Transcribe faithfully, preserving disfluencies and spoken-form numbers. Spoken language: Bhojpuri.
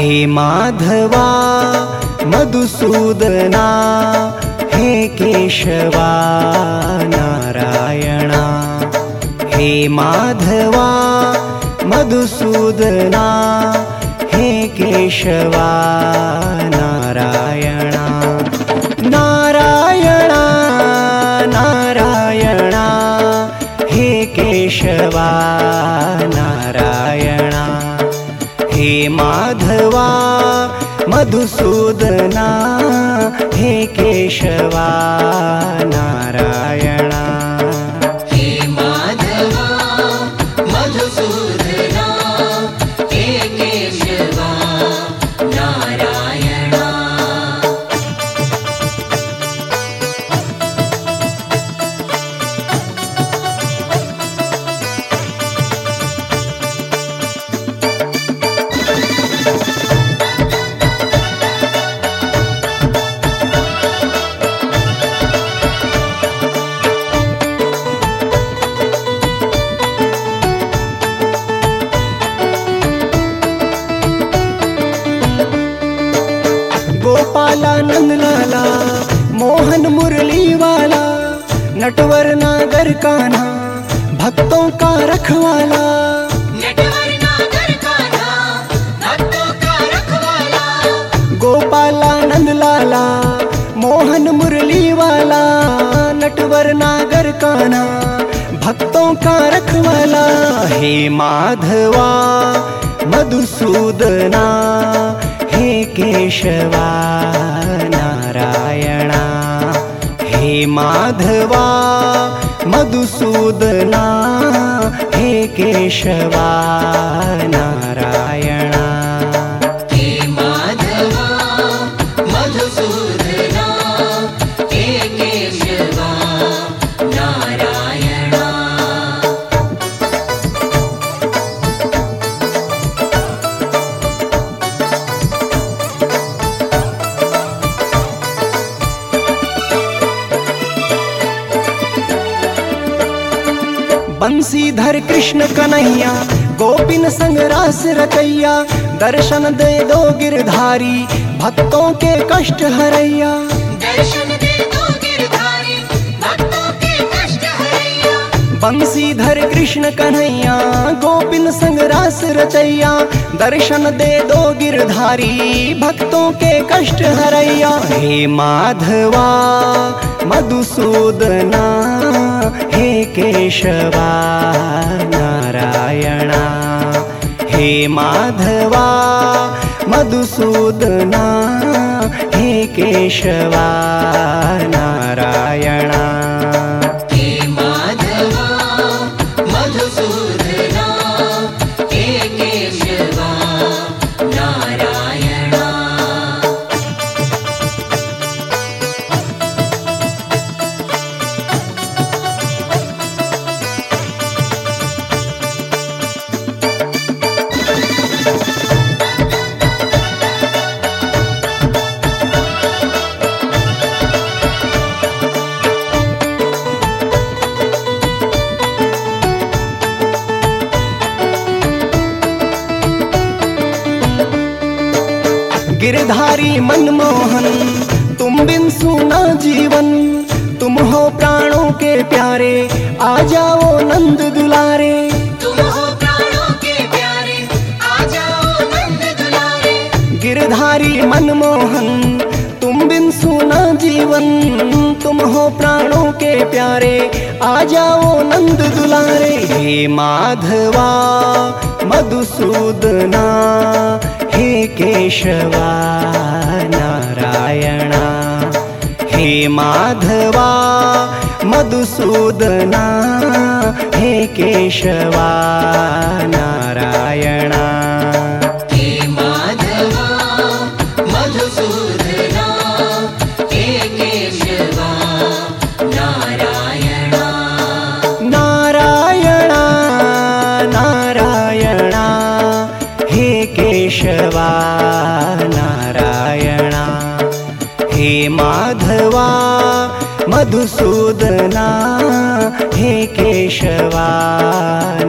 हे माधवा मधुसूदना, हे केशवा नारायणा। हे माधवा मधुसूदना, हे केशवा नारायणा। नारायणा नारायणा, हे केशवा नारायणा। हे माधवा मधुसूदना, हे केशवा नारायणा। हे माधवा मधुसूदना, हे केशवा नारायणा। गोपाला नंदलाला, मोहन मुरली वाला, नटवर नागर कान्हा, भक्तों का रखवाला। नटवर नागर कान्हा, भक्तों का रखवाला। गोपाला नंदलाला, मोहन मुरली वाला, नटवर नागर कान्हा, भक्तों का रखवाला। हे माधवा मधुसूदना, हे केशवा नारायणा। हे माधवा मधुसूदना, हे केशवा नारायणा। हे माधवा मधुसूदना, हे केशवा नारायणा। बंसीधर कृष्ण कन्हैया, गोपिन संग रास रचैया, दर्शन दे दो गिरधारी, भक्तों के कष्ट हरैया। दर्शन दे दो गिरधारी, भक्तों के कष्ट हरैया। बंसीधर कृष्ण कन्हैया, गोपिन संग रास रचैया, दर्शन दे दो गिरधारी, भक्तों के कष्ट हरैया। हे माधवा मधुसूदना, हे केशवा नारायणा। हे माधवा मधुसूदना, हे केशवा नारायणा। हे माधवा मधुसूदना, हे केशवा नारायणा। गिरधारी मनमोहन, तुम बिन सूना जीवन, तुम हो प्राणों के प्यारे, आ जाओ नंद दुलारे। तुम हो प्राणों के प्यारे, आ जाओ नंद दुलारे। गिरधारी मनमोहन, तुम बिन सूना जीवन, तुम हो प्राणों के प्यारे, आ जाओ नंद दुलारे। हे माधवा मधुसूदना, हे केशवा नारायणा। हे माधवा मधुसूदना, हे केशवा नारायणा। हे माधवा मधुसूदना, हे केशवा नारायणा। नारायणा नारायणा, हे केशवा नारायणा। हे माधवा मधुसूदना, हे केशवा